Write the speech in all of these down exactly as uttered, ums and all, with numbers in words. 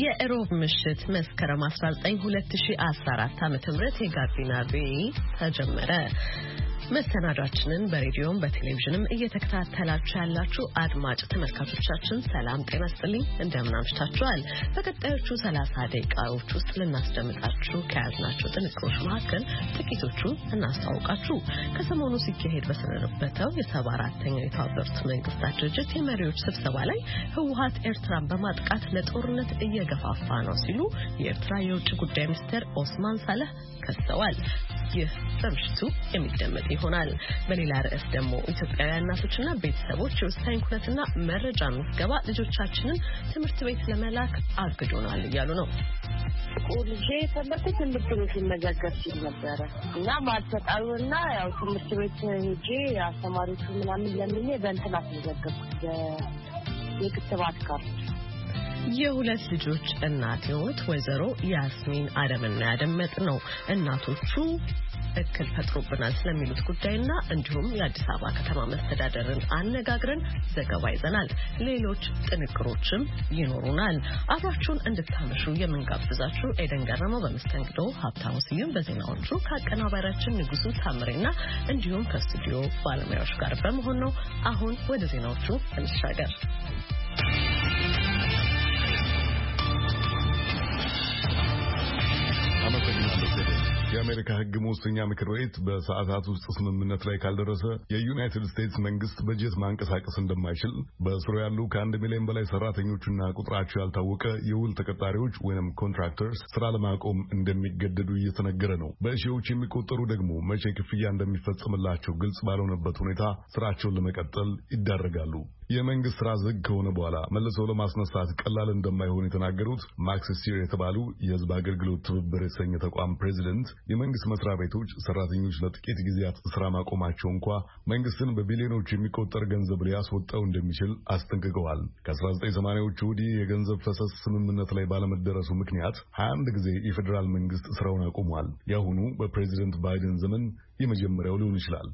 የሮብ ምሽት መስከረም አስራ ዘጠኝ ሁለት ሺህ አስራ አራት ዓመተ ምህረት የጋቢና ቪኦኤ ተጀመረ። መሰናዳችንን በሬዲዮም በቴሌቪዥንም እየተከታተላችሁ ያላችሁ አድማጭ ተመልካቾቻችን ሰላም ጤና ይስጥልኝ፣ እንደምን አምሽታችኋል? በቀጣዮቹ ሰላሳ ደቂቃዎች ውስጥ ልናስደምጣችሁ ከያዝናቸው ጥንቅሮች መካከል ጥቂቶቹን እናስተዋውቃችሁ። ከሰሞኑ ሲካሄድ በሰነበተው የሰባ አራተኛው የተባበሩት መንግስታት ድርጅት የመሪዎች ስብሰባ ላይ ህወሓት ኤርትራን በማጥቃት ለጦርነት እየገፋፋ ነው ሲሉ የኤርትራ የውጭ ጉዳይ ሚኒስትር ኦስማን ሳለህ ከሰዋል። ይህ በምሽቱ የሚደመጥ ይሆናል። በሌላ ርዕስ ደግሞ ኢትዮጵያውያን እናቶችና ቤተሰቦች የወሳኝ ኩነትና መረጃ ምዝገባ ልጆቻችንን ትምህርት ቤት ለመላክ አግዶናል እያሉ ነው። ልጄ ፈለኩት ትምህርት ቤት መዘገብ ሲል ነበረ እና ማልተጣውና ያው ትምህርት ቤት ሄጄ አስተማሪዎቹ ምናምን ለምን በእንትናት መዘገብኩት የክትባት ካርድ። የሁለት ልጆች እናት የሆኑት ወይዘሮ ያስሚን አደምና ያደመጥ ነው እናቶቹ እክል ፈጥሮብናል ስለሚሉት ጉዳይና እንዲሁም የአዲስ አበባ ከተማ መስተዳደርን አነጋግረን ዘገባ ይዘናል። ሌሎች ጥንቅሮችም ይኖሩናል። አብራችሁን እንድታመሹ የምንጋብዛችሁ ኤደን ገረመው በመስተንግዶ፣ ሀብታሙ ስዩም በዜናዎቹ ከአቀናባሪያችን ንጉሱ ታምሬና እንዲሁም ከስቱዲዮ ባለሙያዎች ጋር በመሆን ነው። አሁን ወደ ዜናዎቹ እንሻገር። የአሜሪካ ሕግ መወሰኛ ምክር ቤት በሰዓታት ውስጥ ስምምነት ላይ ካልደረሰ የዩናይትድ ስቴትስ መንግስት በጀት ማንቀሳቀስ እንደማይችል በስሩ ያሉ ከአንድ ሚሊዮን በላይ ሰራተኞችና ቁጥራቸው ያልታወቀ የውል ተቀጣሪዎች ወይም ኮንትራክተርስ ስራ ለማቆም እንደሚገደዱ እየተነገረ ነው። በሺዎች የሚቆጠሩ ደግሞ መቼ ክፍያ እንደሚፈጸምላቸው ግልጽ ባልሆነበት ሁኔታ ስራቸውን ለመቀጠል ይዳረጋሉ። የመንግስት ስራ ዝግ ከሆነ በኋላ መልሰው ለማስነሳት ቀላል እንደማይሆን የተናገሩት ማክስ ስቲር የተባሉ የህዝብ አገልግሎት ትብብር የተሰኘ ተቋም ፕሬዚደንት የመንግስት መስሪያ ቤቶች ሰራተኞች ለጥቂት ጊዜያት ስራ ማቆማቸው እንኳ መንግስትን በቢሊዮኖች የሚቆጠር ገንዘብ ሊያስወጣው እንደሚችል አስጠንቅቀዋል። ከአስራ ዘጠኝ ሰማንያዎቹ ወዲህ የገንዘብ ፈሰስ ስምምነት ላይ ባለመደረሱ ምክንያት ሀያ አንድ ጊዜ የፌዴራል መንግስት ስራውን አቁሟል። የአሁኑ በፕሬዚደንት ባይደን ዘመን የመጀመሪያው ሊሆን ይችላል።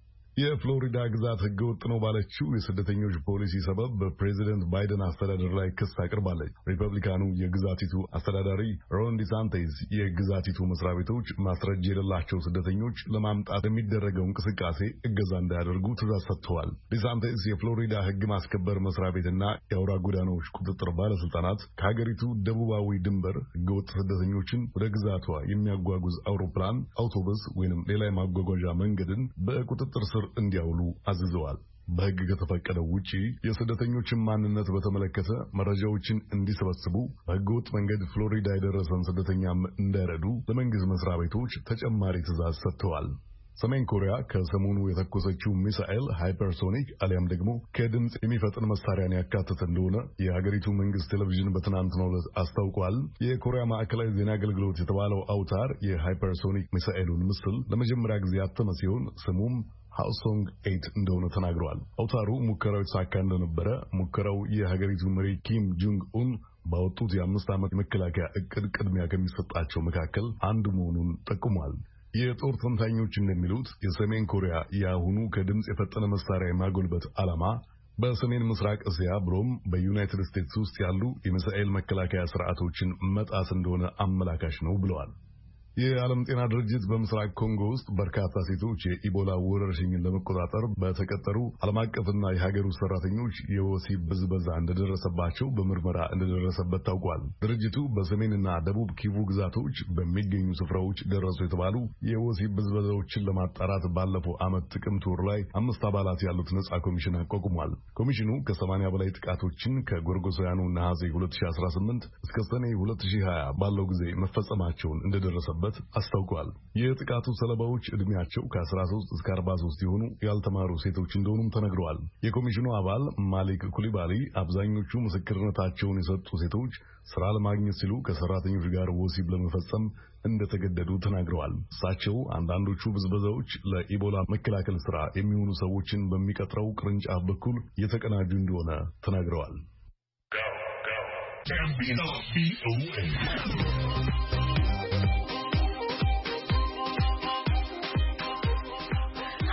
የፍሎሪዳ ግዛት ህገወጥ ነው ባለችው የስደተኞች ፖሊሲ ሰበብ በፕሬዚደንት ባይደን አስተዳደር ላይ ክስ አቅርባለች። ሪፐብሊካኑ የግዛቲቱ አስተዳዳሪ ሮን ዲሳንቲስ የግዛቲቱ መስሪያ ቤቶች ማስረጃ የሌላቸው ስደተኞች ለማምጣት የሚደረገው እንቅስቃሴ እገዛ እንዳያደርጉ ትዕዛዝ ሰጥተዋል። ዲሳንቲስ የፍሎሪዳ ህግ ማስከበር መስሪያ ቤትና የአውራ ጎዳናዎች ቁጥጥር ባለስልጣናት ከሀገሪቱ ደቡባዊ ድንበር ህገወጥ ስደተኞችን ወደ ግዛቷ የሚያጓጉዝ አውሮፕላን፣ አውቶቡስ ወይንም ሌላ የማጓጓዣ መንገድን በቁጥጥር ስር እንዲያውሉ አዝዘዋል። በህግ ከተፈቀደው ውጪ የስደተኞችን ማንነት በተመለከተ መረጃዎችን እንዲሰበስቡ በህገወጥ መንገድ ፍሎሪዳ የደረሰን ስደተኛም እንዳይረዱ ለመንግስት መስሪያ ቤቶች ተጨማሪ ትዕዛዝ ሰጥተዋል። ሰሜን ኮሪያ ከሰሞኑ የተኮሰችው ሚሳኤል ሃይፐርሶኒክ አሊያም ደግሞ ከድምጽ የሚፈጥን መሳሪያን ያካተተ እንደሆነ የሀገሪቱ መንግስት ቴሌቪዥን በትናንትናው ዕለት አስታውቋል። የኮሪያ ማዕከላዊ ዜና አገልግሎት የተባለው አውታር የሃይፐርሶኒክ ሚሳኤሉን ምስል ለመጀመሪያ ጊዜ ያተመ ሲሆን ስሙም ሃውሶንግ ኤይት እንደሆነ ተናግረዋል። አውታሩ ሙከራው የተሳካ እንደነበረ ሙከራው የሀገሪቱ መሪ ኪም ጆንግ ኡን ባወጡት የአምስት ዓመት የመከላከያ እቅድ ቅድሚያ ከሚሰጣቸው መካከል አንዱ መሆኑን ጠቁሟል። የጦር ተንታኞች እንደሚሉት የሰሜን ኮሪያ የአሁኑ ከድምጽ የፈጠነ መሳሪያ የማጎልበት ዓላማ በሰሜን ምስራቅ እስያ ብሎም በዩናይትድ ስቴትስ ውስጥ ያሉ የሚሳኤል መከላከያ ስርዓቶችን መጣስ እንደሆነ አመላካሽ ነው ብለዋል። የዓለም ጤና ድርጅት በምስራቅ ኮንጎ ውስጥ በርካታ ሴቶች የኢቦላ ወረርሽኝን ለመቆጣጠር በተቀጠሩ ዓለም አቀፍና የሀገር ውስጥ ሰራተኞች የወሲብ ብዝበዛ እንደደረሰባቸው በምርመራ እንደደረሰበት ታውቋል። ድርጅቱ በሰሜንና ደቡብ ኪቩ ግዛቶች በሚገኙ ስፍራዎች ደረሱ የተባሉ የወሲብ ብዝበዛዎችን ለማጣራት ባለፈው ዓመት ጥቅምት ወር ላይ አምስት አባላት ያሉት ነጻ ኮሚሽን አቋቁሟል። ኮሚሽኑ ከሰማንያ በላይ ጥቃቶችን ከጎርጎሳውያኑ ነሐሴ ሁለት ሺህ አስራ ስምንት እስከ ሰኔ ሁለት ሺህ ሀያ ባለው ጊዜ መፈጸማቸውን እንደደረሰበት አስታውቋል። የጥቃቱ ሰለባዎች እድሜያቸው ከአስራ ሶስት እስከ አርባ ሶስት የሆኑ ያልተማሩ ሴቶች እንደሆኑም ተነግረዋል። የኮሚሽኑ አባል ማሊክ ኩሊባሊ አብዛኞቹ ምስክርነታቸውን የሰጡ ሴቶች ስራ ለማግኘት ሲሉ ከሰራተኞች ጋር ወሲብ ለመፈጸም እንደተገደዱ ተናግረዋል። እሳቸው አንዳንዶቹ ብዝበዛዎች ለኢቦላ መከላከል ስራ የሚሆኑ ሰዎችን በሚቀጥረው ቅርንጫፍ በኩል የተቀናጁ እንደሆነ ተናግረዋል።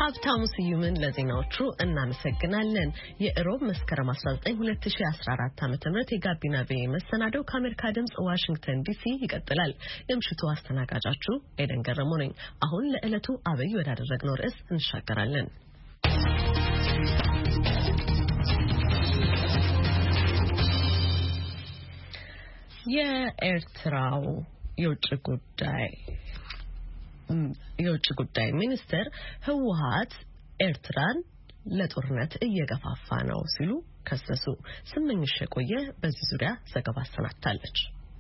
ሀብታሙ ስዩምን ለዜናዎቹ እናመሰግናለን። የኢሮብ መስከረም አስራ ዘጠኝ ሁለት ሺህ አስራ አራት ዓ.ም የጋቢና ቪኦኤ መሰናዶው ከአሜሪካ ድምጽ ዋሽንግተን ዲሲ ይቀጥላል። የምሽቱ አስተናጋጃችሁ ኤደን ገረሙ ነኝ። አሁን ለዕለቱ አብይ ወዳደረግነው ርዕስ እንሻገራለን። የኤርትራው የውጭ ጉዳይ የውጭ ጉዳይ ሚኒስትር ህወሓት ኤርትራን ለጦርነት እየገፋፋ ነው ሲሉ ከሰሱ። ስመኝሽ የቆየ በዚህ ዙሪያ ዘገባ አሰናድታለች።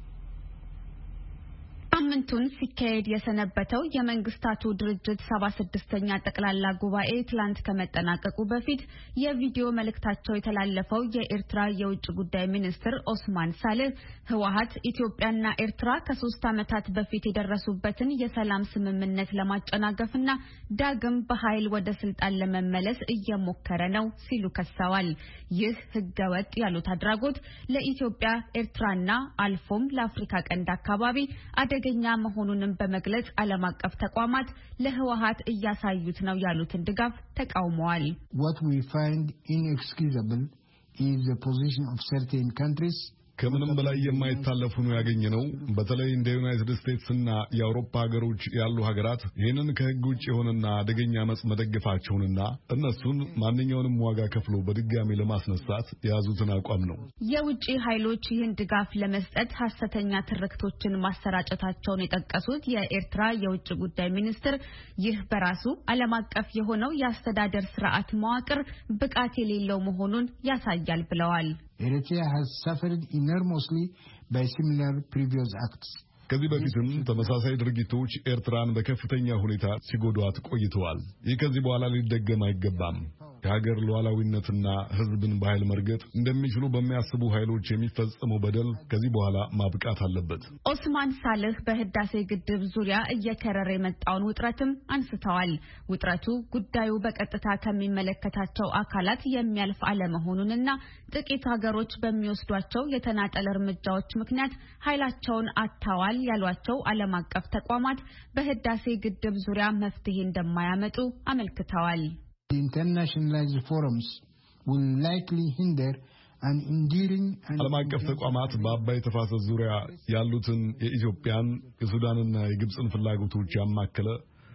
ሳምንቱን ሲካሄድ የሰነበተው የመንግስታቱ ድርጅት ሰባ ስድስተኛ ጠቅላላ ጉባኤ ትላንት ከመጠናቀቁ በፊት የቪዲዮ መልእክታቸው የተላለፈው የኤርትራ የውጭ ጉዳይ ሚኒስትር ኦስማን ሳልህ ህወሓት ኢትዮጵያና ኤርትራ ከሶስት ዓመታት በፊት የደረሱበትን የሰላም ስምምነት ለማጨናገፍና ዳግም በኃይል ወደ ስልጣን ለመመለስ እየሞከረ ነው ሲሉ ከሰዋል። ይህ ህገወጥ ያሉት አድራጎት ለኢትዮጵያ ኤርትራና አልፎም ለአፍሪካ ቀንድ አካባቢ አደገኛ መሆኑንም በመግለጽ ዓለም አቀፍ ተቋማት ለህወሓት እያሳዩት ነው ያሉትን ድጋፍ ተቃውመዋል። What we find inexcusable is the position of certain countries. ከምንም በላይ የማይታለፉ ነው ያገኘነው። በተለይ እንደ ዩናይትድ ስቴትስ እና የአውሮፓ ሀገሮች ያሉ ሀገራት ይህንን ከህግ ውጭ የሆነና አደገኛ አመጽ መደገፋቸውንና እነሱን ማንኛውንም ዋጋ ከፍሎ በድጋሚ ለማስነሳት የያዙትን አቋም ነው። የውጭ ኃይሎች ይህን ድጋፍ ለመስጠት ሐሰተኛ ትርክቶችን ማሰራጨታቸውን የጠቀሱት የኤርትራ የውጭ ጉዳይ ሚኒስትር ይህ በራሱ ዓለም አቀፍ የሆነው የአስተዳደር ስርዓት መዋቅር ብቃት የሌለው መሆኑን ያሳያል ብለዋል። Eritrea has suffered enormously by similar previous acts. ከዚህ በፊትም ተመሳሳይ ድርጊቶች ኤርትራን በከፍተኛ ሁኔታ ሲጎዷት ቆይተዋል። ይህ ከዚህ በኋላ ሊደገም አይገባም። የሀገር ሉዓላዊነትና ህዝብን በኃይል መርገጥ እንደሚችሉ በሚያስቡ ኃይሎች የሚፈጸመው በደል ከዚህ በኋላ ማብቃት አለበት። ኦስማን ሳልህ በህዳሴ ግድብ ዙሪያ እየከረረ የመጣውን ውጥረትም አንስተዋል። ውጥረቱ ጉዳዩ በቀጥታ ከሚመለከታቸው አካላት የሚያልፍ አለመሆኑንና ጥቂት ሀገሮች በሚወስዷቸው የተናጠል እርምጃዎች ምክንያት ኃይላቸውን አጥተዋል ያሏቸው ዓለም አቀፍ ተቋማት በህዳሴ ግድብ ዙሪያ መፍትሄ እንደማያመጡ አመልክተዋል። Internationalized forums will likely hinder an enduring and ዓለም አቀፍ ተቋማት በአባይ ተፋሰስ ዙሪያ ያሉትን የኢትዮጵያን የሱዳንና የግብጽን ፍላጎቶች ያማከለ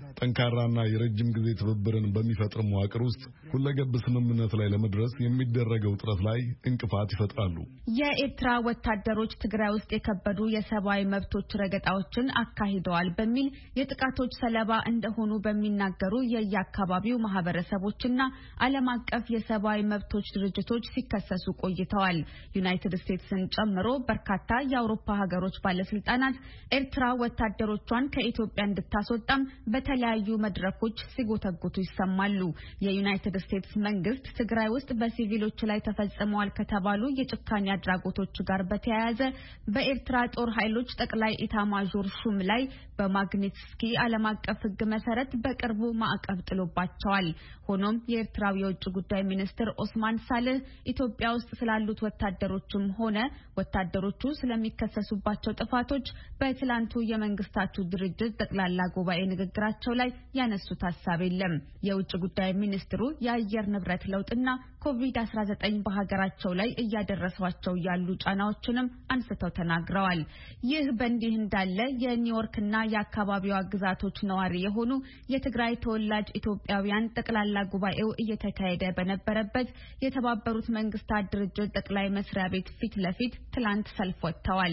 ጠንካራና የረጅም ጊዜ ትብብርን በሚፈጥር መዋቅር ውስጥ ሁለገብ ስምምነት ላይ ለመድረስ የሚደረገው ጥረት ላይ እንቅፋት ይፈጥራሉ። የኤርትራ ወታደሮች ትግራይ ውስጥ የከበዱ የሰብአዊ መብቶች ረገጣዎችን አካሂደዋል በሚል የጥቃቶች ሰለባ እንደሆኑ በሚናገሩ የየአካባቢው ማህበረሰቦችና ዓለም አቀፍ የሰብአዊ መብቶች ድርጅቶች ሲከሰሱ ቆይተዋል። ዩናይትድ ስቴትስን ጨምሮ በርካታ የአውሮፓ ሀገሮች ባለስልጣናት ኤርትራ ወታደሮቿን ከኢትዮጵያ እንድታስወጣም በተለያዩ መድረኮች ሲጎተጉቱ ይሰማሉ። የዩናይትድ ስቴትስ መንግስት ትግራይ ውስጥ በሲቪሎች ላይ ተፈጽመዋል ከተባሉ የጭካኔ አድራጎቶች ጋር በተያያዘ በኤርትራ ጦር ኃይሎች ጠቅላይ ኢታማዦር ሹም ላይ በማግኒትስኪ ዓለም አቀፍ ሕግ መሰረት በቅርቡ ማዕቀብ ጥሎባቸዋል። ሆኖም የኤርትራው የውጭ ጉዳይ ሚኒስትር ኦስማን ሳልህ ኢትዮጵያ ውስጥ ስላሉት ወታደሮችም ሆነ ወታደሮቹ ስለሚከሰሱባቸው ጥፋቶች በትላንቱ የመንግስታቱ ድርጅት ጠቅላላ ጉባኤ ንግግራቸው ላይ ያነሱት ሐሳብ የለም። የውጭ ጉዳይ ሚኒስትሩ የአየር ንብረት ለውጥና ኮቪድ አስራ ዘጠኝ በሀገራቸው ላይ እያደረሷቸው ያሉ ጫናዎችንም አንስተው ተናግረዋል። ይህ በእንዲህ እንዳለ የኒውዮርክና የአካባቢዋ ግዛቶች ነዋሪ የሆኑ የትግራይ ተወላጅ ኢትዮጵያውያን ጠቅላላ ጉባኤው እየተካሄደ በነበረበት የተባበሩት መንግስታት ድርጅት ጠቅላይ መስሪያ ቤት ፊት ለፊት ትላንት ሰልፍ ወጥተዋል።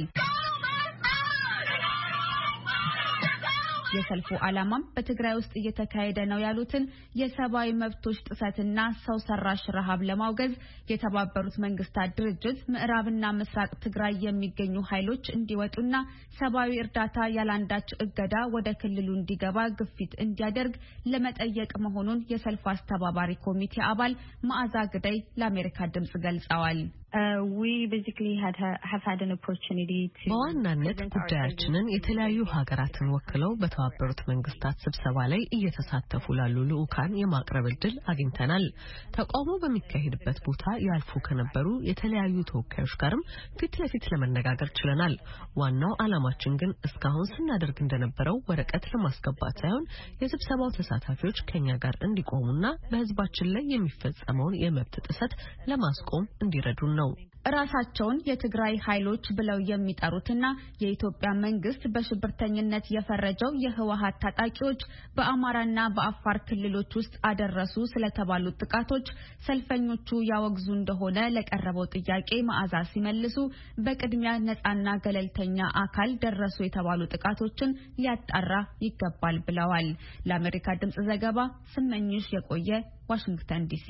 የሰልፉ ዓላማም በትግራይ ውስጥ እየተካሄደ ነው ያሉትን የሰብአዊ መብቶች ጥሰትና ሰው ሰራሽ ረሃብ ለማውገዝ የተባበሩት መንግስታት ድርጅት ምዕራብና ምስራቅ ትግራይ የሚገኙ ኃይሎች እንዲወጡና ሰብአዊ እርዳታ ያላንዳች እገዳ ወደ ክልሉ እንዲገባ ግፊት እንዲያደርግ ለመጠየቅ መሆኑን የሰልፉ አስተባባሪ ኮሚቴ አባል መዓዛ ግዳይ ለአሜሪካ ድምጽ ገልጸዋል። Uh, we basically had ha- have had an opportunity to በዋናነት ጉዳያችንን የተለያዩ ሀገራትን ወክለው በተባበሩት መንግስታት ስብሰባ ላይ እየተሳተፉ ላሉ ልኡካን የማቅረብ ዕድል አግኝተናል። ተቋሙ በሚካሄድበት ቦታ ያልፉ ከነበሩ የተለያዩ ተወካዮች ጋርም ፊት ለፊት ለመነጋገር ችለናል። ዋናው ዓላማችን ግን እስካሁን ስናደርግ እንደነበረው ወረቀት ለማስገባት ሳይሆን የስብሰባው ተሳታፊዎች ከኛ ጋር እንዲቆሙና በህዝባችን ላይ የሚፈጸመውን የመብት ጥሰት ለማስቆም እንዲረዱ ነው። ራሳቸውን የትግራይ ኃይሎች ብለው የሚጠሩትና የኢትዮጵያ መንግስት በሽብርተኝነት የፈረጀው የህወሓት ታጣቂዎች በአማራና በአፋር ክልሎች ውስጥ አደረሱ ስለተባሉ ጥቃቶች ሰልፈኞቹ ያወግዙ እንደሆነ ለቀረበው ጥያቄ መዓዛ ሲመልሱ በቅድሚያ ነፃና ገለልተኛ አካል ደረሱ የተባሉ ጥቃቶችን ሊያጣራ ይገባል ብለዋል። ለአሜሪካ ድምጽ ዘገባ ስመኝሽ የቆየ ዋሽንግተን ዲሲ።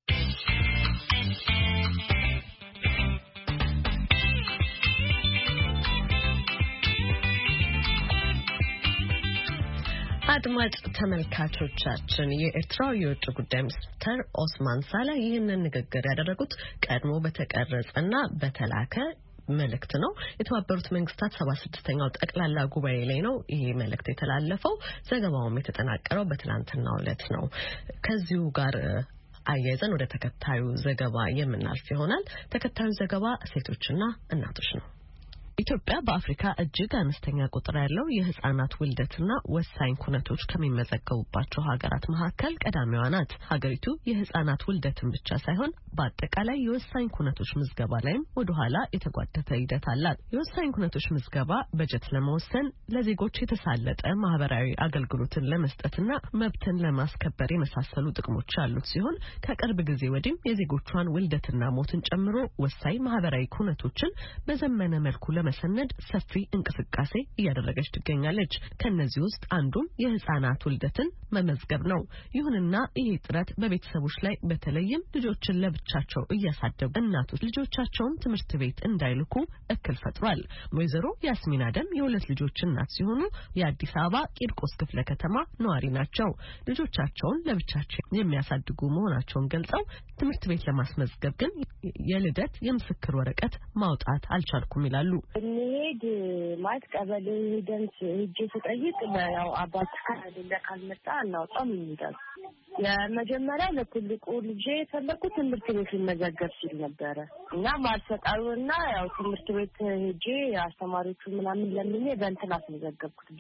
አድማጭ ተመልካቾቻችን የኤርትራው የውጭ ጉዳይ ሚኒስትር ኦስማን ሳላ ይህንን ንግግር ያደረጉት ቀድሞ በተቀረጸና በተላከ መልእክት ነው። የተባበሩት መንግስታት ሰባ ስድስተኛው ጠቅላላ ጉባኤ ላይ ነው ይሄ መልእክት የተላለፈው። ዘገባውም የተጠናቀረው በትናንትናው ዕለት ነው። ከዚሁ ጋር አያይዘን ወደ ተከታዩ ዘገባ የምናልፍ ይሆናል። ተከታዩ ዘገባ ሴቶችና እናቶች ነው። ኢትዮጵያ በአፍሪካ እጅግ አነስተኛ ቁጥር ያለው የህፃናት ውልደትና ወሳኝ ኩነቶች ከሚመዘገቡባቸው ሀገራት መካከል ቀዳሚዋ ናት። ሀገሪቱ የህፃናት ውልደትን ብቻ ሳይሆን በአጠቃላይ የወሳኝ ኩነቶች ምዝገባ ላይም ወደ ኋላ የተጓተተ ሂደት አላት። የወሳኝ ኩነቶች ምዝገባ በጀት ለመወሰን፣ ለዜጎች የተሳለጠ ማህበራዊ አገልግሎትን ለመስጠትና መብትን ለማስከበር የመሳሰሉ ጥቅሞች ያሉት ሲሆን ከቅርብ ጊዜ ወዲህም የዜጎቿን ውልደትና ሞትን ጨምሮ ወሳኝ ማህበራዊ ኩነቶችን በዘመነ መልኩ ለመሰነድ ሰፊ እንቅስቃሴ እያደረገች ትገኛለች። ከነዚህ ውስጥ አንዱም የህፃናት ውልደትን መመዝገብ ነው። ይሁንና ይሄ ጥረት በቤተሰቦች ላይ በተለይም ልጆችን ለብቻቸው እያሳደጉ እናቶች ልጆቻቸውን ትምህርት ቤት እንዳይልኩ እክል ፈጥሯል። ወይዘሮ ያስሚን አደም የሁለት ልጆች እናት ሲሆኑ የአዲስ አበባ ቂርቆስ ክፍለ ከተማ ነዋሪ ናቸው። ልጆቻቸውን ለብቻቸው የሚያሳድጉ መሆናቸውን ገልጸው ትምህርት ቤት ለማስመዝገብ ግን የልደት የምስክር ወረቀት ማውጣት አልቻልኩም ይላሉ። እንሄድ ማለት ቀበሌ ሄደን ሄጄ ስጠይቅ ያው አባት ካለ ካልመጣ እናውጣም ይላል። የመጀመሪያው ለትልቁ ልጄ የፈለኩት ትምህርት ቤት መዘገብ ሲል ነበረ እና ማልሰጣውና ያው ትምህርት ቤት ሄጄ አስተማሪዎቹ ምናምን ለምኜ በእንትን አስመዘገብኩት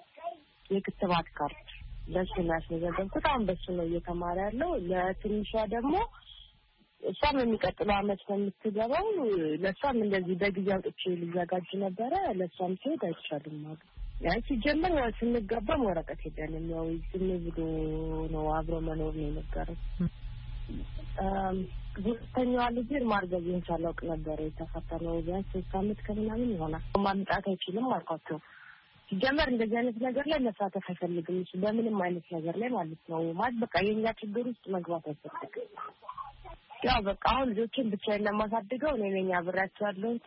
የክትባት ካርድ ለሱ ነው ያስመዘገብኩት። አሁን በሱ ነው እየተማረ ያለው። ለትንሿ ደግሞ እሷም የሚቀጥለው አመት የምትገባው ለሷም እንደዚህ በጊዜ አውጥቼ ልዘጋጅ ነበረ። ለሷም ሲሄድ አይቻልም ማለት ያው ሲጀመር ያው ስንገባም ወረቀት ሄደንም ያው ዝም ብሎ ነው አብሮ መኖር ነው የነበረው። አም ሁለተኛዋ ልጅ ማርገዝን ሳላውቅ ነበር የተፈተነው። ቢያንስ ሶስት አመት ከምናምን ይሆናል። ማምጣት አይችልም አልኳቸው። ሲጀመር እንደዚህ አይነት ነገር ላይ መሳተፍ አይፈልግም እሱ በምንም አይነት ነገር ላይ ማለት ነው። ማለት በቃ የኛ ችግር ውስጥ መግባት አይፈልግም። ያው በቃ አሁን ልጆችን ብቻዬን ለማሳደገው እኔ ነኝ አብሬያቸው ያለሁት።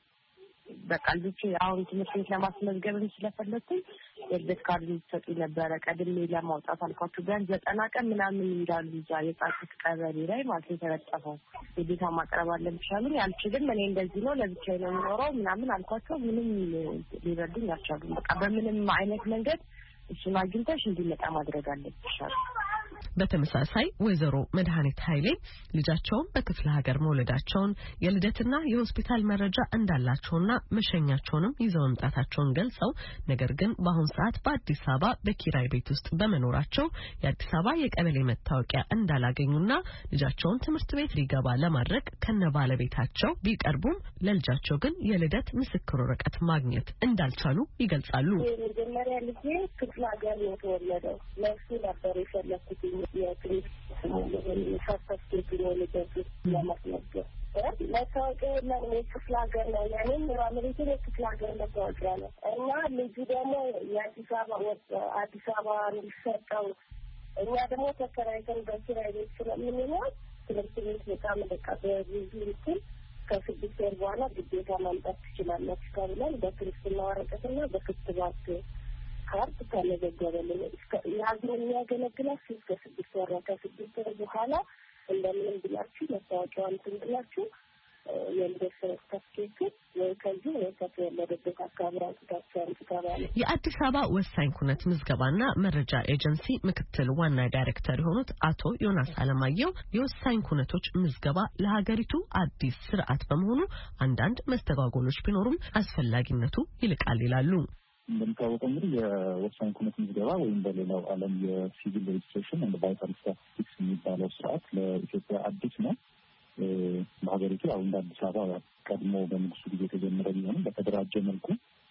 በቃ ልጆች አሁን ትምህርት ቤት ለማስመዝገብም ስለፈለኩኝ የልደት ካርድ ይሰጡኝ ነበረ ቀድሜ ለማውጣት አልኳቸው። ቢያንስ ዘጠና ቀን ምናምን ይላሉ እዛ የጻፍኩት ቀበሌ ላይ ማለት የተለጠፈው የቤታ ማቅረብ አለብሽ አሉኝ። አልችልም እኔ እንደዚህ ነው ለብቻዬ ነው የምኖረው ምናምን አልኳቸው። ምንም ሊረዱኝ አልቻሉም። በቃ በምንም አይነት መንገድ እሱን አግኝተሽ እንዲመጣ ማድረግ አለብሽ አሉ። በተመሳሳይ ወይዘሮ መድኃኒት ኃይሌ ልጃቸውን በክፍለ ሀገር መውለዳቸውን የልደትና የሆስፒታል መረጃ እንዳላቸውና መሸኛቸውንም ይዘው መምጣታቸውን ገልጸው ነገር ግን በአሁን ሰዓት በአዲስ አበባ በኪራይ ቤት ውስጥ በመኖራቸው የአዲስ አበባ የቀበሌ መታወቂያ እንዳላገኙና ልጃቸውን ትምህርት ቤት ሊገባ ለማድረግ ከነ ባለቤታቸው ቢቀርቡም ለልጃቸው ግን የልደት ምስክር ወረቀት ማግኘት እንዳልቻሉ ይገልጻሉ። የመጀመሪያ ልጄ ክፍለ ሀገር ነው የተወለደው። ለሱ ነበር የፈለኩት የክሪስ የፋስተስ ቴክኖሎጂ ለማስመዝገብ መታወቂያ ለምን ክፍለ ሀገር ነው ያንን ራምሪቱ ክፍለ ሀገር መታወቂያ ነው እና ልጁ ደግሞ የአዲስ አበባ አዲስ አበባ እንዲሰጠው እኛ ደግሞ ተከራይተን በኪራይ ቤት ስለምንኖር ትምህርት ቤት በጣም በቃ በብዙ እንትን ከስድስት ወር በኋላ ግዴታ ማምጣት ትችላላችሁ ተብለን በክርስትና ወረቀትና በክትባት ካርድ ተመዘገበልን። ያዝን የሚያገለግላችሁ እስከ ስድስት ወር ከስድስት ወር በኋላ እንደምንም ብላችሁ መታወቂያውን ትንብላችሁ የልደት ሰርተፍኬት ወይ ከዚህ ወይ ከተወለደበት አካባቢ አጥታቸዋል ተባለ። የአዲስ አበባ ወሳኝ ኩነት ምዝገባና መረጃ ኤጀንሲ ምክትል ዋና ዳይሬክተር የሆኑት አቶ ዮናስ አለማየሁ የወሳኝ ኩነቶች ምዝገባ ለሀገሪቱ አዲስ ስርዓት በመሆኑ አንዳንድ መስተጓጎሎች ቢኖሩም አስፈላጊነቱ ይልቃል ይላሉ። እንደምታወቀው እንግዲህ የወሳኝ ኩነት ምዝገባ ወይም በሌላው ዓለም የሲቪል ሬጅስትሬሽን እንደ ቫይታል ስታቲስቲክስ የሚባለው ስርዓት ለኢትዮጵያ አዲስ ነው። በሀገሪቱ አሁን እንደ አዲስ አበባ ቀድሞ በንጉሱ ጊዜ የተጀመረ ቢሆንም በተደራጀ መልኩ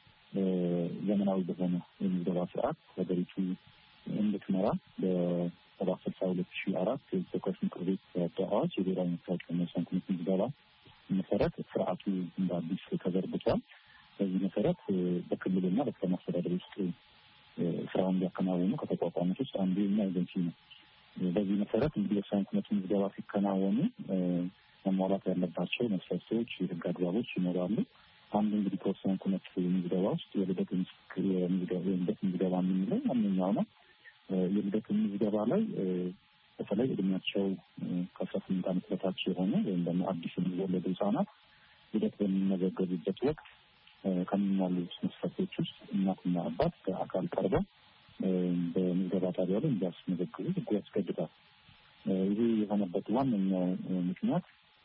ዘመናዊ በሆነ የምዝገባ ስርዓት ሀገሪቱ እንድትመራ በሰባት ስልሳ ሁለት ሺህ አራት የተወካዮች ምክር ቤት አዋጅ የብሔራዊ መታወቂያና የወሳኝ ኩነት ምዝገባ መሰረት ስርዓቱ እንደ አዲስ ተዘርግቷል። በዚህ መሰረት በክልልና በከተማ አስተዳደር ውስጥ ስራውን እንዲያከናውኑ ከተቋቋሙት ውስጥ አንዱ የኛ ኤጀንሲ ነው። በዚህ መሰረት እንግዲህ ወሳኝ ኩነት ምዝገባ ሲከናወኑ መሟላት ያለባቸው መስፈርቶች፣ የህግ አግባቦች ይኖራሉ። አንዱ እንግዲህ ከወሳኝ ኩነት ምዝገባ ውስጥ የልደት ምዝገባ የምንለው ዋነኛው ነው። የልደት ምዝገባ ላይ በተለይ እድሜያቸው ከአስራ ስምንት ዓመት በታች የሆነ ወይም ደግሞ አዲስ የሚወለዱ ህጻናት ልደት በሚመዘገቡበት ወቅት ከሚሟሉት መስፈርቶች ውስጥ እናትና አባት በአካል ቀርበው በምዝገባ ጣቢያ ላይ እንዲያስመዘግቡ ህጉ ያስገድዳል። ይህ የሆነበት ዋነኛው ምክንያት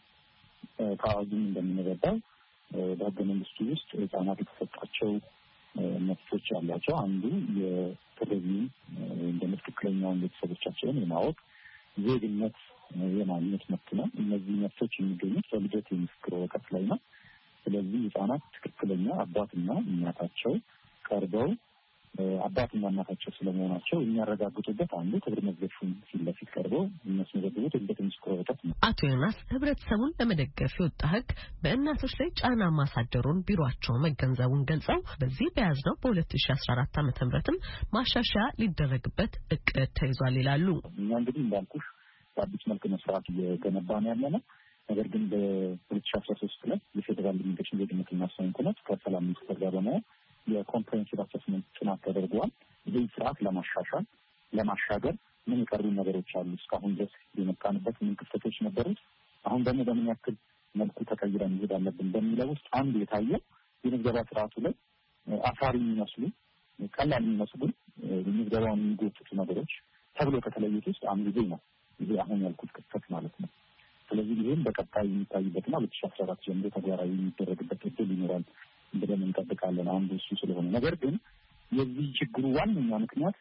ከአዋጁም እንደምንረዳው በህገ መንግስቱ ውስጥ ህጻናት የተሰጣቸው መብቶች አላቸው። አንዱ የተገቢውን ወይም ደግሞ ትክክለኛውን ቤተሰቦቻቸውን የማወቅ ዜግነት የማግኘት መብት ነው። እነዚህ መብቶች የሚገኙት በልደት የምስክር ወረቀት ላይ ነው። ስለዚህ ህጻናት ትክክለኛ አባትና እናታቸው ቀርበው አባትና እናታቸው ስለመሆናቸው የሚያረጋግጡበት አንዱ ክብር መዝገቡን ፊት ለፊት ቀርበው የሚያስመዘግቡት የልደት ምስክር ወረቀት ነው። አቶ ዮናስ ህብረተሰቡን ለመደገፍ የወጣ ህግ በእናቶች ላይ ጫና ማሳደሩን ቢሮአቸው መገንዘቡን ገልጸው በዚህ በያዝነው በሁለት ሺህ አስራ አራት ዓመተ ምህረትም ማሻሻያ ሊደረግበት እቅድ ተይዟል ይላሉ። እኛ እንግዲህ እንዳልኩሽ በአዲስ መልክ መስራት እየገነባን ያለነው ነገር ግን በሁለት ሺህ አስራ ሶስት ላይ የፌዴራል ኢሚግሬሽን ዜግነትና ወሳኝ ኩነት ከሰላም ሚኒስቴር ጋር በመሆን የኮምፕሬሄንሲቭ አሰስመንት ጥናት ተደርጓል። ይህ ስርዓት ለማሻሻል ለማሻገር ምን የቀሩ ነገሮች አሉ፣ እስካሁን ድረስ የመጣንበት ምን ክፍተቶች ነበሩ፣ አሁን ደግሞ በምን ያክል መልኩ ተቀይረን መሄድ አለብን በሚለው ውስጥ አንዱ የታየ የምዝገባ ስርዓቱ ላይ አሳሪ የሚመስሉ ቀላል የሚመስሉ ምዝገባውን የሚጎትቱ ነገሮች ተብሎ ከተለዩት ውስጥ አንዱ ይሄ ነው። ይሄ አሁን ያልኩት ክፍተት ማለት ነው። ስለዚህ ይህም በቀጣይ የሚታይበትና ሁለት ሺህ አስራ አራት ጀምሮ ተግባራዊ የሚደረግበት እድል ይኖራል ብለን እንጠብቃለን። አንዱ እሱ ስለሆነ ነገር ግን የዚህ ችግሩ ዋነኛ ምክንያት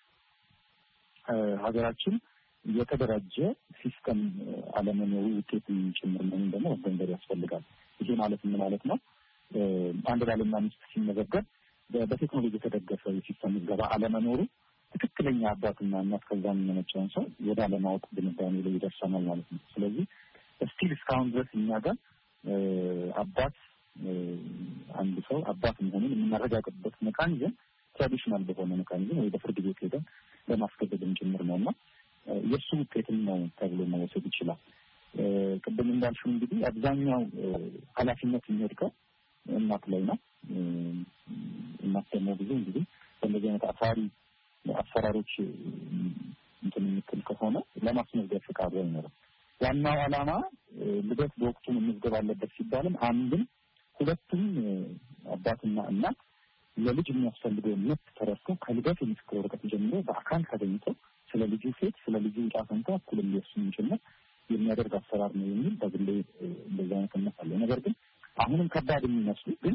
ሀገራችን የተደራጀ ሲስተም አለመኖሩ ውጤት ጭምር መሆኑን ደግሞ መገንዘብ ያስፈልጋል። ይሄ ማለት ምን ማለት ነው? አንድ ባልና ሚስት ሲመዘገብ በቴክኖሎጂ የተደገፈ የሲስተም ምዝገባ አለመኖሩ ትክክለኛ አባትና እናት ከዛ የሚመነጨውን ሰው ወደ አለማወቅ ድምዳሜ ላይ ይደርሰናል ማለት ነው። ስለዚህ ስቲል እስካሁን ድረስ እኛ ጋር አባት አንድ ሰው አባት መሆኑን የምናረጋግጥበት ሜካኒዝም ትራዲሽናል በሆነ ሜካኒዝም ወይ በፍርድ ቤት ሄደን ለማስገደድም ጭምር ነውና የእሱ ውጤትም ነው ተብሎ መወሰድ ይችላል። ቅድም እንዳልሽው እንግዲህ አብዛኛው ኃላፊነት የሚወድቀው እናት ላይ ነው። እናት ደግሞ ብዙ እንግዲህ በእንደዚህ አይነት አሳሪ አሰራሮች እንትን የምትል ከሆነ ለማስመዝገብ ፈቃዱ አይኖርም። ዋናው ዓላማ ልደት በወቅቱ መመዝገብ አለበት ሲባልም አንድም ሁለቱም አባትና እናት ለልጅ የሚያስፈልገው መብት ተረድቶ ከልደት የምስክር ወረቀት ጀምሮ በአካል ተገኝተው ስለ ልጁ ሴት ስለ ልጁ ዕጣ ፈንታ እኩል እንዲወስኑ ጭምር የሚያደርግ አሰራር ነው የሚል በግሌ እንደዛ አይነት እምነት አለ። ነገር ግን አሁንም ከባድ የሚመስሉ ግን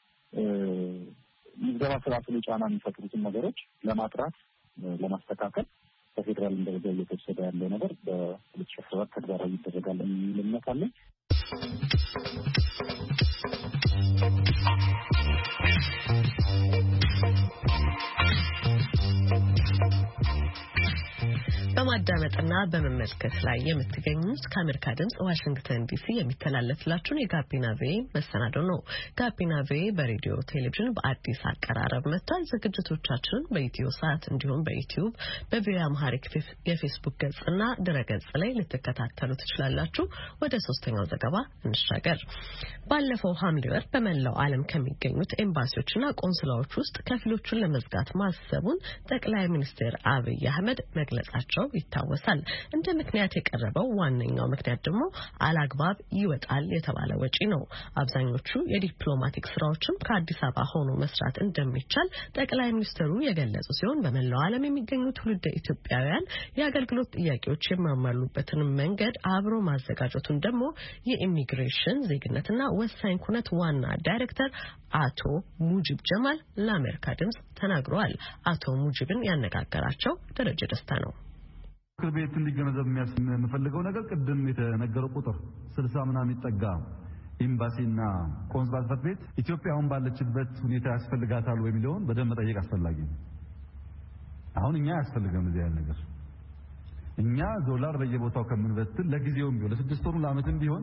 ምዝገባ ስርዓቱ ላይ ጫና የሚፈጥሩትን ነገሮች ለማጥራት ለማስተካከል በፌዴራል ደረጃ እየተወሰደ ያለው ነገር በሁለት ሺህ አስራ አራት ተግባራዊ ይደረጋል የሚል እምነት አለኝ። በማዳመጥና በመመልከት ላይ የምትገኙት ከአሜሪካ ድምጽ ዋሽንግተን ዲሲ የሚተላለፍላችሁን የጋቢና ቪ መሰናዶ ነው። ጋቢና ቪ በሬዲዮ ቴሌቪዥን በአዲስ አቀራረብ መጥቷል። ዝግጅቶቻችንን በኢትዮ ሳት እንዲሁም በዩቲዩብ በቪኦኤ አምሃሪክ የፌስቡክ ገጽና ድረገጽ ላይ ልትከታተሉ ትችላላችሁ። ወደ ሶስተኛው ዘገባ እንሻገር። ባለፈው ሐምሌ ወር በመላው ዓለም ከሚገኙት ኤምባሲዎችና ቆንስላዎች ውስጥ ከፊሎቹን ለመዝጋት ማሰቡን ጠቅላይ ሚኒስትር አብይ አህመድ መግለጻቸው ይታወሳል። እንደ ምክንያት የቀረበው ዋነኛው ምክንያት ደግሞ አላግባብ ይወጣል የተባለ ወጪ ነው። አብዛኞቹ የዲፕሎማቲክ ስራዎችም ከአዲስ አበባ ሆኖ መስራት እንደሚቻል ጠቅላይ ሚኒስትሩ የገለጹ ሲሆን በመላው ዓለም የሚገኙ ትውልደ ኢትዮጵያውያን የአገልግሎት ጥያቄዎች የሚያሟሉበትን መንገድ አብሮ ማዘጋጀቱን ደግሞ የኢሚግሬሽን ዜግነትና ወሳኝ ኩነት ዋና ዳይሬክተር አቶ ሙጂብ ጀማል ለአሜሪካ ድምጽ ተናግረዋል። አቶ ሙጂብን ያነጋገራቸው ደረጀ ደስታ ነው። ምክር ቤት እንዲገነዘብ የሚፈልገው ነገር ቅድም የተነገረው ቁጥር ስልሳ ምናምን ይጠጋ ኤምባሲና ቆንስላ ጽሕፈት ቤት ኢትዮጵያ አሁን ባለችበት ሁኔታ ያስፈልጋታል ወይ የሚለውን በደንብ መጠየቅ አስፈላጊ ነው። አሁን እኛ ያስፈልገም እዚህ ያለ ነገር እኛ ዶላር በየቦታው ከምንበትል ለጊዜውም ቢሆን ለስድስት ወሩ ለዓመትም ቢሆን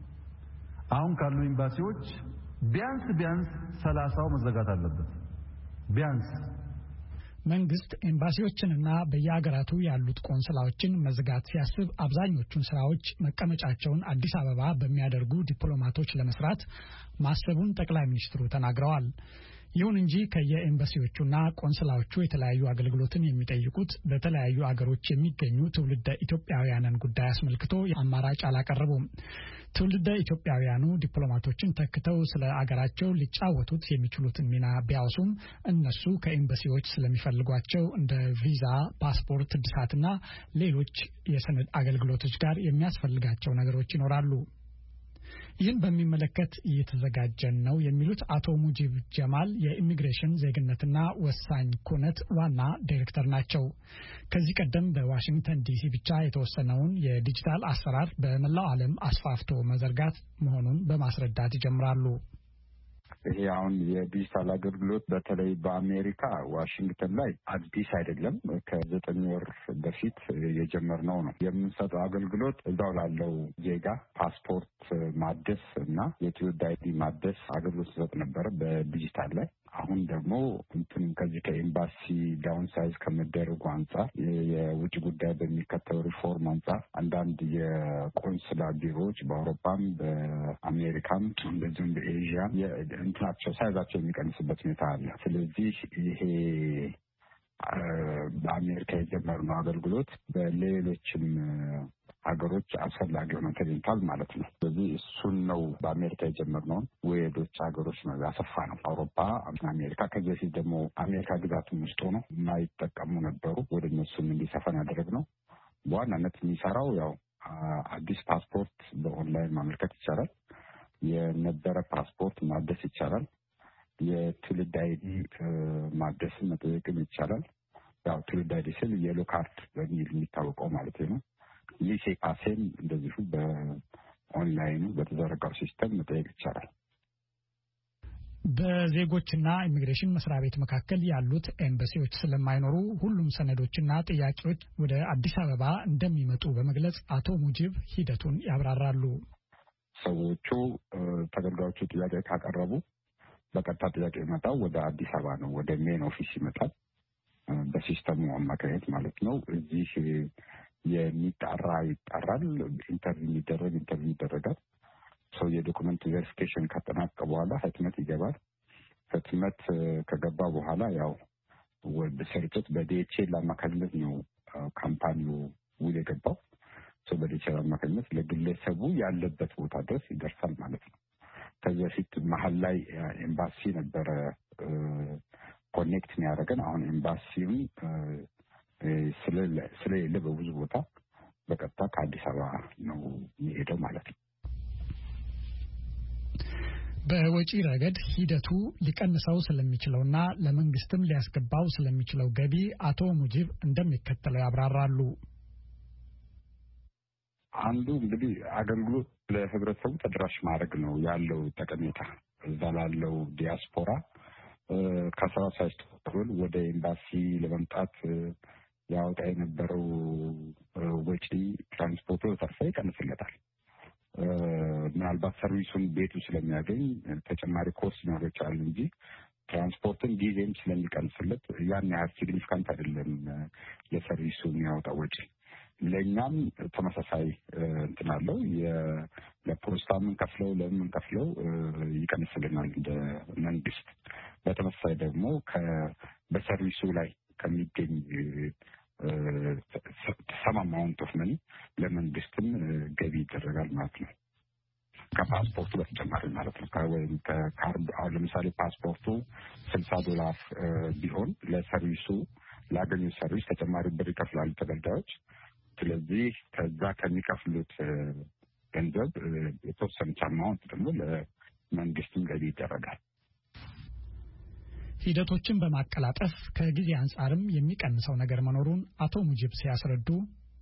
አሁን ካሉ ኤምባሲዎች ቢያንስ ቢያንስ ሰላሳው መዘጋት አለበት። ቢያንስ መንግስት ኤምባሲዎችንና በየሀገራቱ ያሉት ቆንስላዎችን መዝጋት ሲያስብ አብዛኞቹን ስራዎች መቀመጫቸውን አዲስ አበባ በሚያደርጉ ዲፕሎማቶች ለመስራት ማሰቡን ጠቅላይ ሚኒስትሩ ተናግረዋል። ይሁን እንጂ ከየኤምባሲዎቹና ቆንስላዎቹ የተለያዩ አገልግሎትን የሚጠይቁት በተለያዩ አገሮች የሚገኙ ትውልደ ኢትዮጵያውያንን ጉዳይ አስመልክቶ አማራጭ አላቀረቡም። ትውልደ ኢትዮጵያውያኑ ዲፕሎማቶችን ተክተው ስለ አገራቸው ሊጫወቱት የሚችሉትን ሚና ቢያወሱም እነሱ ከኤምባሲዎች ስለሚፈልጓቸው እንደ ቪዛ፣ ፓስፖርት እድሳትና ሌሎች የሰነድ አገልግሎቶች ጋር የሚያስፈልጋቸው ነገሮች ይኖራሉ። ይህን በሚመለከት እየተዘጋጀን ነው የሚሉት አቶ ሙጂብ ጀማል የኢሚግሬሽን ዜግነትና ወሳኝ ኩነት ዋና ዳይሬክተር ናቸው። ከዚህ ቀደም በዋሽንግተን ዲሲ ብቻ የተወሰነውን የዲጂታል አሰራር በመላው ዓለም አስፋፍቶ መዘርጋት መሆኑን በማስረዳት ይጀምራሉ። ይሄ አሁን የዲጂታል አገልግሎት በተለይ በአሜሪካ ዋሽንግተን ላይ አዲስ አይደለም። ከዘጠኝ ወር በፊት የጀመርነው ነው። የምንሰጠው አገልግሎት እዛው ላለው ዜጋ ፓስፖርት ማደስ እና የትውልድ አይዲ ማደስ አገልግሎት ሰጥ ነበር በዲጂታል ላይ። አሁን ደግሞ እንትን ከዚህ ከኤምባሲ ዳውን ሳይዝ ከመደረጉ አንጻር የውጭ ጉዳይ በሚከተለው ሪፎርም አንጻር አንዳንድ የቆንስላ ቢሮዎች በአውሮፓም በአሜሪካም እንደዚሁም በኤዥያ እንትናቸው ሳይዛቸው የሚቀንስበት ሁኔታ አለ። ስለዚህ ይሄ በአሜሪካ የጀመርነው አገልግሎት በሌሎችም ሀገሮች አስፈላጊ ሆኖ ተገኝቷል ማለት ነው። ስለዚህ እሱን ነው በአሜሪካ የጀመርነውን ወደ ሀገሮች ነው ያሰፋ ነው። አውሮፓ፣ አሜሪካ ከዚህ በፊት ደግሞ አሜሪካ ግዛቱን ውስጥ ሆኖ የማይጠቀሙ ነበሩ። ወደ እነሱም እንዲሰፋን ያደረግነው በዋናነት የሚሰራው ያው አዲስ ፓስፖርት በኦንላይን ማመልከት ይቻላል። የነበረ ፓስፖርት ማደስ ይቻላል። የትውልድ አይዲ ማደስን መጠየቅም ይቻላል። ያው ትውልድ አይዲ ስል የሎ ካርድ በሚል የሚታወቀው ማለት ነው። ሊሴ ፓሴን እንደዚሁ በኦንላይኑ በተዘረጋው ሲስተም መጠየቅ ይቻላል። በዜጎችና ኢሚግሬሽን መስሪያ ቤት መካከል ያሉት ኤምባሲዎች ስለማይኖሩ ሁሉም ሰነዶችና ጥያቄዎች ወደ አዲስ አበባ እንደሚመጡ በመግለጽ አቶ ሙጂብ ሂደቱን ያብራራሉ። ሰዎቹ ተገልጋዮቹ ጥያቄ ካቀረቡ በቀጥታ ጥያቄ ይመጣው ወደ አዲስ አበባ ነው፣ ወደ ሜን ኦፊስ ይመጣል። በሲስተሙ አማካኝነት ማለት ነው። እዚህ የሚጣራ ይጣራል፣ ኢንተርቪው የሚደረግ ኢንተርቪው ይደረጋል። ሰው የዶክመንት ቬሪፊኬሽን ከተጠናቀቀ በኋላ ህትመት ይገባል። ህትመት ከገባ በኋላ ያው ወደ ሰርጭት በዲኤችኤል አማካኝነት ነው ካምፓኒው ውል የገባው። ሰው በዲኤችኤል አማካኝነት ለግለሰቡ ያለበት ቦታ ድረስ ይደርሳል ማለት ነው። ከዚህ በፊት መሀል ላይ ኤምባሲ ነበረ ኮኔክት የሚያደርገን። አሁን ኤምባሲው ስለሌለ በብዙ ቦታ በቀጥታ ከአዲስ አበባ ነው የሚሄደው ማለት ነው። በወጪ ረገድ ሂደቱ ሊቀንሰው ስለሚችለውና ለመንግስትም ሊያስገባው ስለሚችለው ገቢ አቶ ሙጂብ እንደሚከተለው ያብራራሉ። አንዱ እንግዲህ አገልግሎት ለህብረተሰቡ ተደራሽ ማድረግ ነው ያለው ጠቀሜታ። እዛ ላለው ዲያስፖራ ከስራ ሳይስተካከል ወደ ኤምባሲ ለመምጣት ያወጣ የነበረው ወጪ ትራንስፖርቱ ተርፈ ይቀንስለታል። ምናልባት ሰርቪሱን ቤቱ ስለሚያገኝ ተጨማሪ ኮስት ሊኖር ይችላል እንጂ ትራንስፖርትን ጊዜም ስለሚቀንስለት ያን ያህል ሲግኒፊካንት አይደለም ለሰርቪሱ የሚያወጣው ወጪ። ለኛም ተመሳሳይ እንትን አለው። ለፖስታ ምን ከፍለው ለምን ከፍለው ይቀንስልናል እንደ መንግስት። በተመሳሳይ ደግሞ በሰርቪሱ ላይ ከሚገኝ ሰም አማውንት ኦፍ መኒ ለመንግስትም ገቢ ይደረጋል ማለት ነው። ከፓስፖርቱ በተጨማሪ ማለት ነው። ከወይም ከካርድ አሁን ለምሳሌ ፓስፖርቱ ስልሳ ዶላር ቢሆን ለሰርቪሱ ላገኙ ሰርቪስ ተጨማሪ ብር ይከፍላሉ ተገልጋዮች። ስለዚህ ከዛ ከሚከፍሉት ገንዘብ የተወሰነ አማውንት ደግሞ ለመንግስትም ገቢ ይደረጋል። ሂደቶችን በማቀላጠፍ ከጊዜ አንጻርም የሚቀንሰው ነገር መኖሩን አቶ ሙጂብ ሲያስረዱ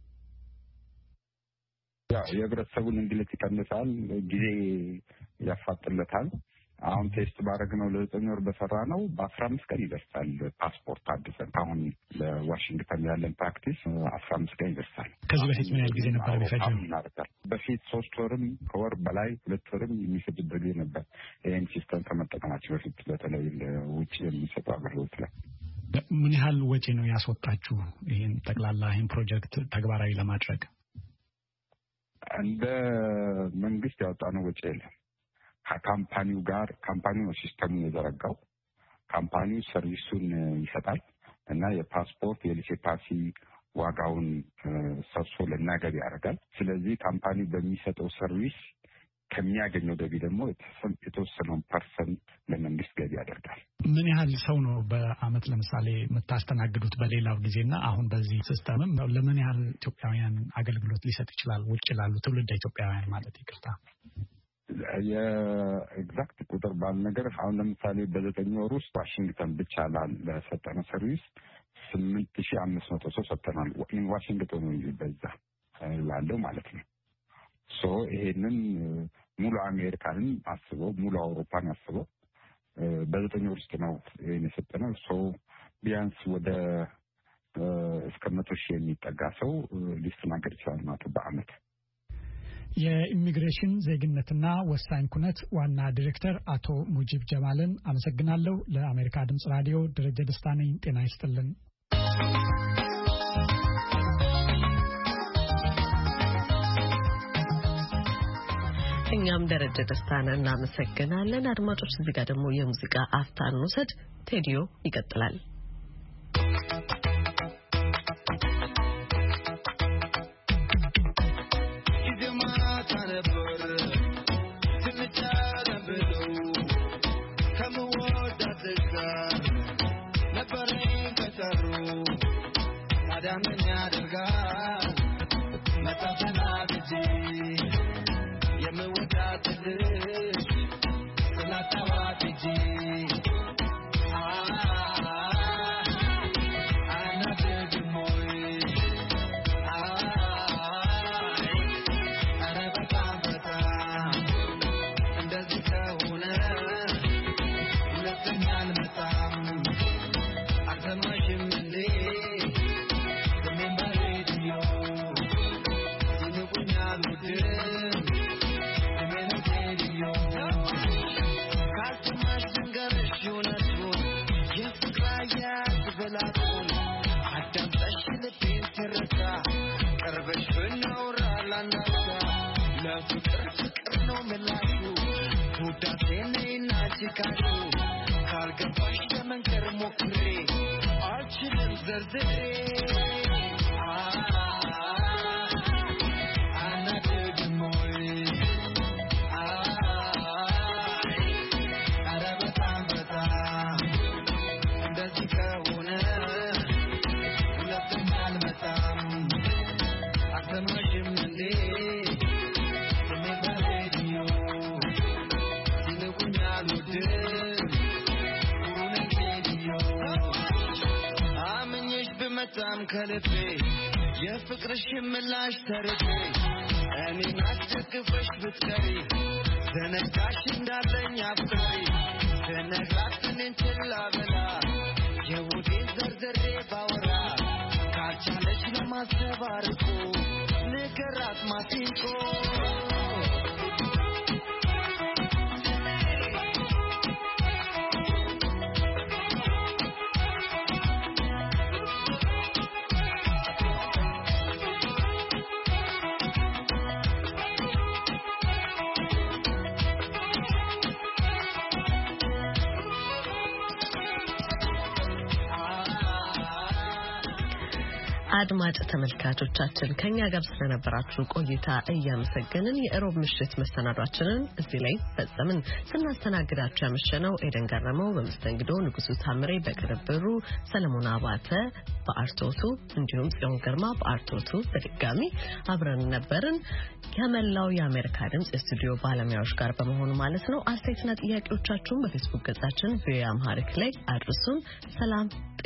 ያ የህብረተሰቡን እንግልት ይቀንሳል፣ ጊዜ ያፋጥለታል። አሁን ቴስት ባረግነው ለዘጠኝ ወር በሰራ ነው በአስራ አምስት ቀን ይደርሳል ፓስፖርት አድሰን። አሁን ለዋሽንግተን ያለን ፕራክቲስ አስራ አምስት ቀን ይደርሳል። ከዚህ በፊት ምን ያህል ጊዜ ነበር የሚፈጀው? በፊት ሶስት ወርም ከወር በላይ ሁለት ወርም የሚፈጅበት ጊዜ ነበር። ይህን ሲስተም ከመጠቀማችን በፊት በተለይ ለውጭ የሚሰጡ አገልግሎት ላይ ምን ያህል ወጪ ነው ያስወጣችሁ ይህን ጠቅላላ ይህን ፕሮጀክት ተግባራዊ ለማድረግ? እንደ መንግስት ያወጣነው ወጪ የለም። ከካምፓኒው ጋር ካምፓኒው ነው ሲስተሙን የዘረጋው። ካምፓኒው ሰርቪሱን ይሰጣል እና የፓስፖርት የሊሴፓሲ ዋጋውን ሰብሶ ለናገቢ ያደርጋል። ስለዚህ ካምፓኒው በሚሰጠው ሰርቪስ ከሚያገኘው ገቢ ደግሞ የተወሰነውን ፐርሰንት ለመንግስት ገቢ ያደርጋል። ምን ያህል ሰው ነው በአመት ለምሳሌ የምታስተናግዱት በሌላው ጊዜና አሁን በዚህ ሲስተምም ለምን ያህል ኢትዮጵያውያን አገልግሎት ሊሰጥ ይችላል? ውጭ ላሉ ትውልደ ኢትዮጵያውያን ማለት ይቅርታ የኤግዛክት ቁጥር ባል ነገር አሁን ለምሳሌ በዘጠኝ ወር ውስጥ ዋሽንግተን ብቻ ለሰጠነው ሰርቪስ ስምንት ሺህ አምስት መቶ ሰው ሰጥተናል። ኢን ዋሽንግተን ነው እንጂ በዛ ላለው ማለት ነው። ሶ ይሄንን ሙሉ አሜሪካንን አስበው ሙሉ አውሮፓን አስበው በዘጠኝ ወር ውስጥ ነው ይሄን የሰጠነው። ሶ ቢያንስ ወደ እስከ መቶ ሺህ የሚጠጋ ሰው ሊስተናገድ ይችላል ማለት በአመት። የኢሚግሬሽን ዜግነትና ወሳኝ ኩነት ዋና ዲሬክተር አቶ ሙጂብ ጀማልን አመሰግናለሁ። ለአሜሪካ ድምጽ ራዲዮ ደረጀ ደስታ ነኝ። ጤና ይስጥልን። እኛም ደረጀ ደስታን እናመሰግናለን። አድማጮች እዚህ ጋር ደግሞ የሙዚቃ አፍታን እንውሰድ። ቴዲዮ ይቀጥላል። ከልቤ የፍቅርሽ ምላሽ ተርቤ እኔን አስደግፈሽ ብትቀሪ ዘነጋሽ እንዳለኝ አፍቅሪ ዘነጋትን ችላ በላ የውዴን ዘርዘሬ ባወራ ካልቻለች ለማሰብ አርቆ ንገራት ማሲንቆ አድማጭ ተመልካቾቻችን ከኛ ጋር ስለነበራችሁ ቆይታ እያመሰገንን የሮብ ምሽት መሰናዷችንን እዚህ ላይ ፈጸምን። ስናስተናግዳችሁ ያመሸነው ኤደን ገረመው በመስተንግዶ፣ ንጉሱ ታምሬ በቅንብሩ፣ ሰለሞን አባተ በአርቶቱ እንዲሁም ጽዮን ግርማ በአርቶቱ በድጋሚ አብረን ነበርን። ከመላው የአሜሪካ ድምጽ የስቱዲዮ ባለሙያዎች ጋር በመሆኑ ማለት ነው። አስተያየትና ጥያቄዎቻችሁን በፌስቡክ ገጻችን ቪኦኤ አምሃሪክ ላይ አድርሱን። ሰላም